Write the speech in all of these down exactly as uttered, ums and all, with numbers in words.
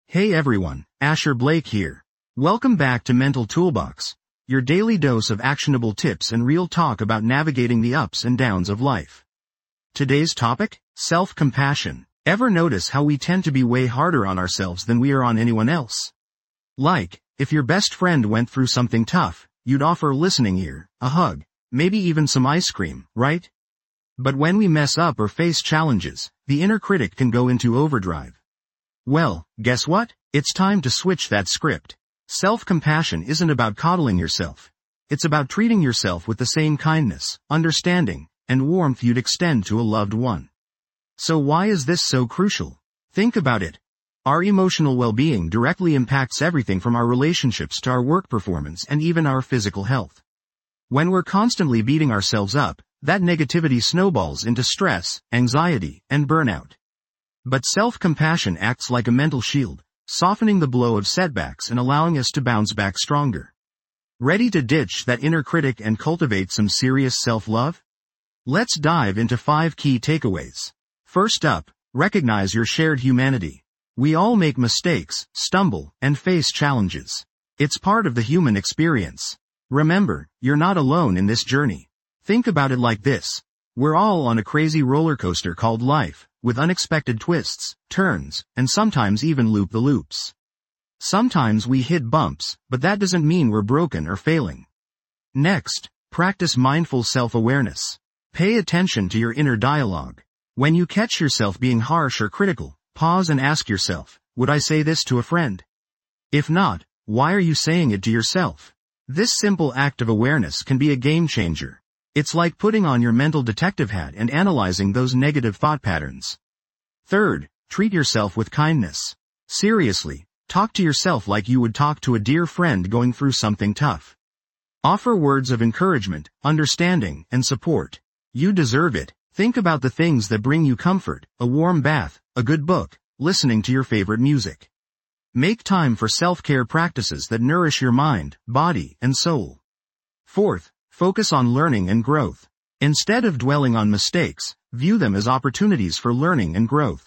Hey everyone, Asher Blake here. Welcome back to Mental Toolbox, your daily dose of actionable tips and real talk about navigating the ups and downs of life. Today's topic? Self-compassion. Ever notice how we tend to be way harder on ourselves than we are on anyone else? Like, if your best friend went through something tough, you'd offer a listening ear, a hug, maybe even some ice cream, right? But when we mess up or face challenges, the inner critic can go into overdrive. Well, guess what? It's time to switch that script. Self-compassion isn't about coddling yourself. It's about treating yourself with the same kindness, understanding, and warmth you'd extend to a loved one. So why is this so crucial? Think about it. Our emotional well-being directly impacts everything from our relationships to our work performance and even our physical health. When we're constantly beating ourselves up, that negativity snowballs into stress, anxiety, and burnout. But self-compassion acts like a mental shield, softening the blow of setbacks and allowing us to bounce back stronger. Ready to ditch that inner critic and cultivate some serious self-love? Let's dive into five key takeaways. First up, recognize your shared humanity. We all make mistakes, stumble, and face challenges. It's part of the human experience. Remember, you're not alone in this journey. Think about it like this. We're all on a crazy roller coaster called life, with unexpected twists, turns, and sometimes even loop-the-loops. Sometimes we hit bumps, but that doesn't mean we're broken or failing. Next, practice mindful self-awareness. Pay attention to your inner dialogue. When you catch yourself being harsh or critical, pause and ask yourself, would I say this to a friend? If not, why are you saying it to yourself? This simple act of awareness can be a game changer. It's like putting on your mental detective hat and analyzing those negative thought patterns. Third, treat yourself with kindness. Seriously, talk to yourself like you would talk to a dear friend going through something tough. Offer words of encouragement, understanding, and support. You deserve it. Think about the things that bring you comfort, a warm bath, a good book, listening to your favorite music. Make time for self-care practices that nourish your mind, body, and soul. Fourth, focus on learning and growth. Instead of dwelling on mistakes, view them as opportunities for learning and growth.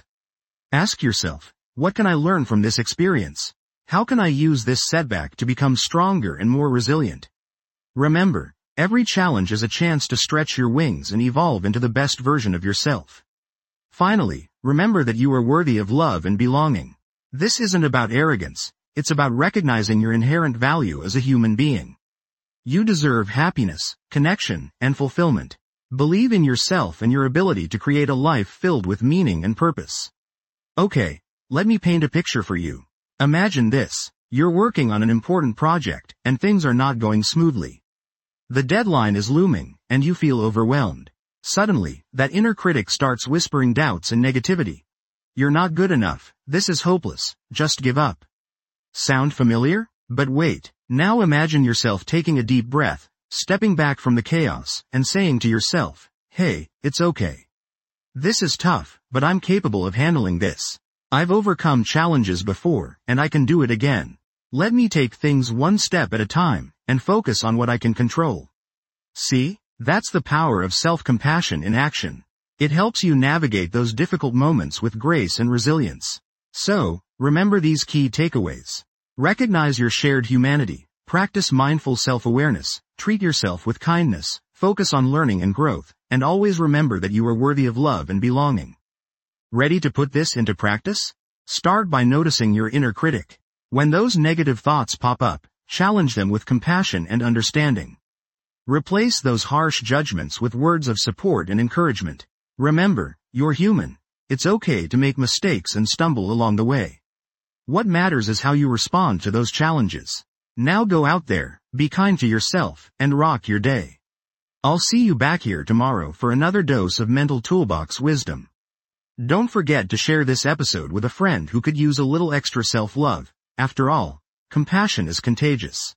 Ask yourself, what can I learn from this experience? How can I use this setback to become stronger and more resilient? Remember, every challenge is a chance to stretch your wings and evolve into the best version of yourself. Finally, remember that you are worthy of love and belonging. This isn't about arrogance, it's about recognizing your inherent value as a human being. You deserve happiness, connection, and fulfillment. Believe in yourself and your ability to create a life filled with meaning and purpose. Okay, let me paint a picture for you. Imagine this. You're working on an important project, and things are not going smoothly. The deadline is looming, and you feel overwhelmed. Suddenly, that inner critic starts whispering doubts and negativity. You're not good enough. This is hopeless. Just give up. Sound familiar? But wait. Now imagine yourself taking a deep breath, stepping back from the chaos, and saying to yourself, hey, it's okay. This is tough, but I'm capable of handling this. I've overcome challenges before, and I can do it again. Let me take things one step at a time, and focus on what I can control. See? That's the power of self-compassion in action. It helps you navigate those difficult moments with grace and resilience. So, remember these key takeaways. Recognize your shared humanity, practice mindful self-awareness, treat yourself with kindness, focus on learning and growth, and always remember that you are worthy of love and belonging. Ready to put this into practice? Start by noticing your inner critic. When those negative thoughts pop up, challenge them with compassion and understanding. Replace those harsh judgments with words of support and encouragement. Remember, you're human. It's okay to make mistakes and stumble along the way. What matters is how you respond to those challenges. Now go out there, be kind to yourself, and rock your day. I'll see you back here tomorrow for another dose of Mental Toolbox wisdom. Don't forget to share this episode with a friend who could use a little extra self-love. After all, compassion is contagious.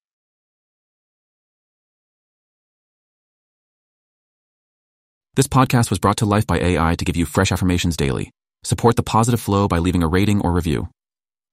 This podcast was brought to life by A I to give you fresh affirmations daily. Support the positive flow by leaving a rating or review.